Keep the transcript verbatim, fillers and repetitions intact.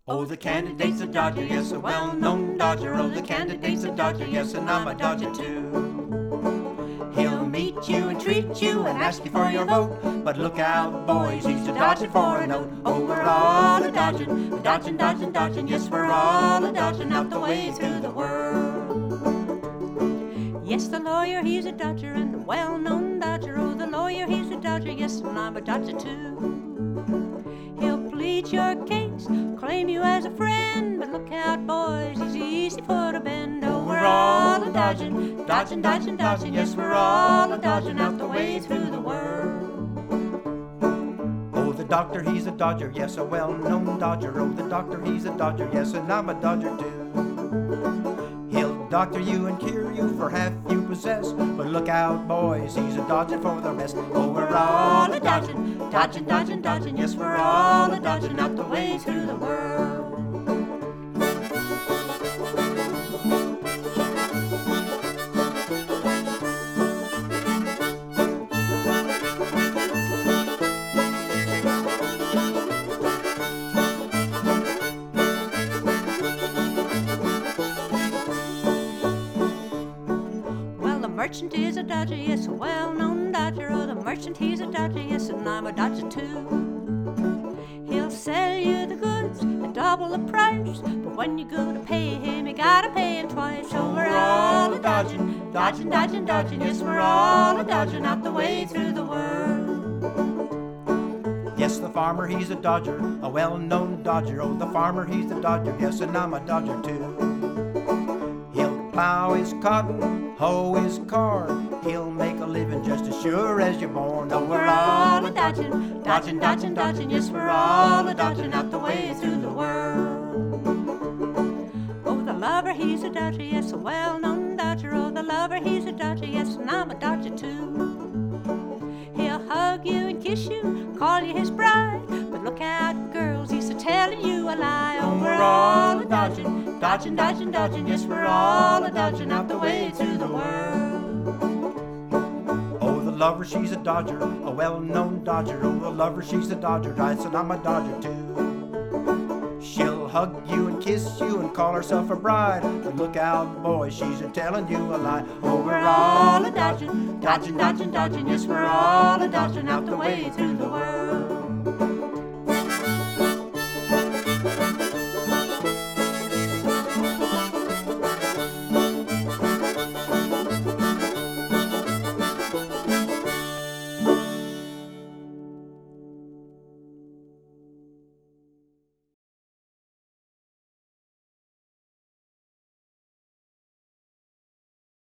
Oh, the candidate's a Dodger, yes, a well-known Dodger. Oh, the candidate's a Dodger, yes, and I'm a Dodger too. He'll meet you and treat you and ask you for your vote, but look out, boys, he's a dodging for a note. Oh, we're all a dodging, a dodging, dodging, dodging, yes, we're all a dodging out the way through the world. Yes, the lawyer, he's a Dodger, and a well-known Dodger. Oh, the lawyer, he's a Dodger, yes, and I'm a Dodger too. He'll plead your case, claim you as a friend, but look out, boys, he's easy for to bend. Oh, we're all a dodging, dodging, dodging, dodging, yes, we're all a dodging out the way through the world. Oh, the doctor, he's a Dodger, yes, a well-known Dodger. Oh, the doctor, he's a Dodger, yes, and I'm a Dodger too. He'll doctor you and cure you for half you possess, but look out, boys, he's a dodging for the rest. Oh, we're all a dodging, dodging, dodging, dodging, yes, we're all a dodging out the way through the world. Merchant is a Dodger, yes, a well-known Dodger. Oh, the merchant, he's a Dodger, yes, and I'm a Dodger too. He'll sell you the goods at double the price, but when you go to pay him, you gotta pay him twice. So we're all a dodging, dodging, dodging, dodging, yes, we're all a dodging out the way through the world. Yes, the farmer, he's a Dodger, a well-known Dodger. Oh, the farmer, he's a Dodger, yes, and I'm a Dodger too. Plow his cotton, hoe his corn, he'll make a living just as sure as you're born. Oh, we're all a dodging, dodging, dodging, dodging, yes, we're all a dodging out the way through the world. Oh, the lover, he's a Dodger, yes, a well-known Dodger. Oh, the lover, he's a Dodger, yes, and I'm a Dodger too. He'll hug you and kiss you, call you his bride, but look out, girls, he's a-telling you a lie. Oh, we're all a dodging, dodging, dodging, dodging, yes, we're all a dodging out the way through the world. Oh, the lover, she's a Dodger, a well-known Dodger. Oh, the lover, she's a Dodger, I said I'm a Dodger too. She'll hug you and kiss you and call herself a bride, but look out, boy, she's a-telling you a lie. Oh, we're all a dodging, dodging, dodging, dodging, yes, we're all a dodging out the way through the world.